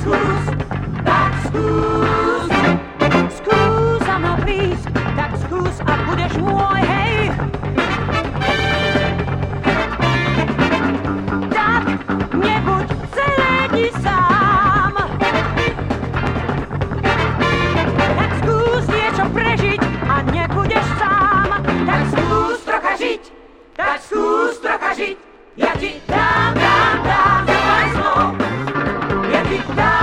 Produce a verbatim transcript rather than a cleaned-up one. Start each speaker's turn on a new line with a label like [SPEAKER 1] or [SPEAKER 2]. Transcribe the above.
[SPEAKER 1] skús, tak skús. Skús za mnou prísť, tak skús a budeš môj, hej. Tak nebuď celé dni sám. Tak skús niečo prežiť a nebudeš sám. Tak skús trocha žiť, tak skús trocha žiť. Ja ti dám, dám, dám za tvoj slov. Ja ti dám.